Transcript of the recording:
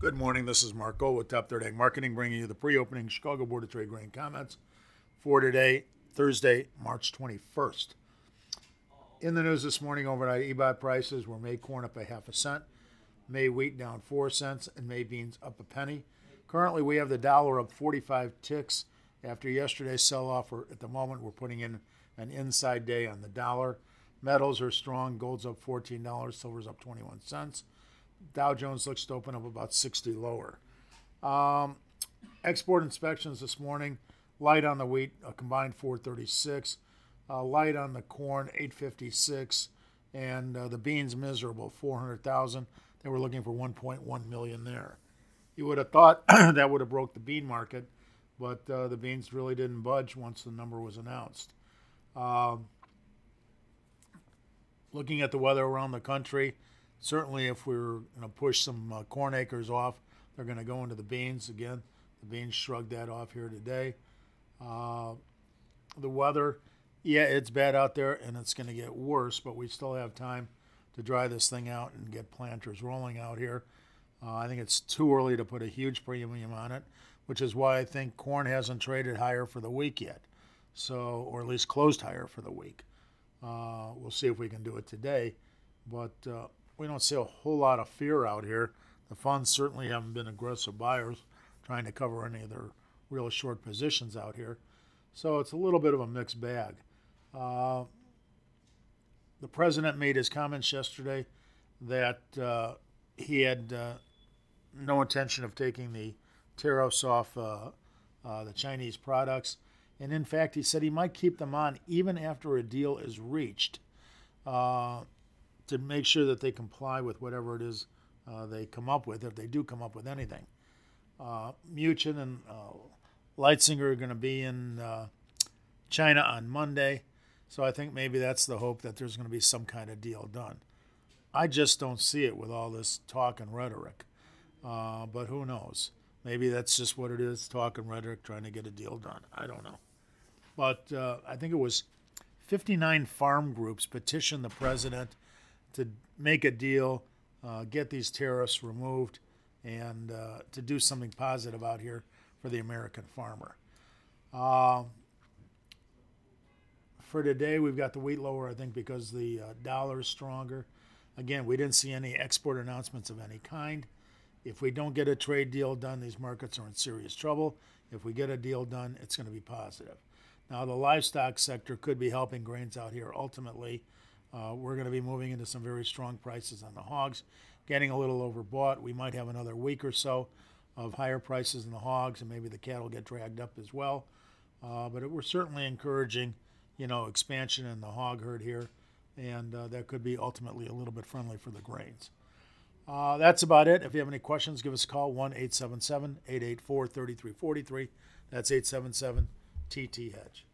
Good morning. This is Mark Gold with Top Third Ag Marketing, bringing you the pre-opening Chicago Board of Trade grain comments for today, Thursday, March 21st. In the news this morning, overnight EBOT prices were May corn up a half a cent, May wheat down 4 cents, and May beans up a penny. Currently, we have the dollar up 45 ticks after yesterday's sell-off. At the moment, we're putting in an inside day on the dollar. Metals are strong. Gold's up $14. Silver's up 21 cents. Dow Jones looks to open up about 60 lower. Export inspections this morning, light on the wheat, a combined 436, light on the corn, 856, and the beans miserable, 400,000. They were looking for 1.1 million there. You would have thought that would have broke the bean market, but the beans really didn't budge once the number was announced. Looking at the weather around the country, certainly if we're going to push some corn acres off, they're going to go into the beans again. The beans shrugged that off here today. The weather, yeah, it's bad out there and it's going to get worse, but we still have time to dry this thing out and get planters rolling out here. I think it's too early to put a huge premium on it, which is why I think corn hasn't traded higher for the week yet, so, or at least closed higher for the week. We'll see if we can do it today, but we don't see a whole lot of fear out here. The funds certainly haven't been aggressive buyers trying to cover any of their real short positions out here. So it's a little bit of a mixed bag. The president made his comments yesterday that he had no intention of taking the tariffs off the Chinese products. And in fact, he said he might keep them on even after a deal is reached to make sure that they comply with whatever it is they come up with, if they do come up with anything. Mnuchin and Leitzinger are going to be in China on Monday, so I think maybe that's the hope that there's going to be some kind of deal done. I just don't see it with all this talk and rhetoric, but who knows? Maybe that's just what it is, talk and rhetoric, trying to get a deal done. I don't know. But I think it was 59 farm groups petitioned the president to make a deal, get these tariffs removed, and to do something positive out here for the American farmer. For today, we've got the wheat lower, I think, because the dollar is stronger. Again, we didn't see any export announcements of any kind. If we don't get a trade deal done, these markets are in serious trouble. If we get a deal done, it's going to be positive. Now, the livestock sector could be helping grains out here. Ultimately, we're going to be moving into some very strong prices on the hogs, getting a little overbought. We might have another week or so of higher prices in the hogs, and maybe the cattle get dragged up as well. But we're certainly encouraging, expansion in the hog herd here, and that could be ultimately a little bit friendly for the grains. That's about it. If you have any questions, give us a call, 1-877-884-3343. That's 877-TT-HEDGE.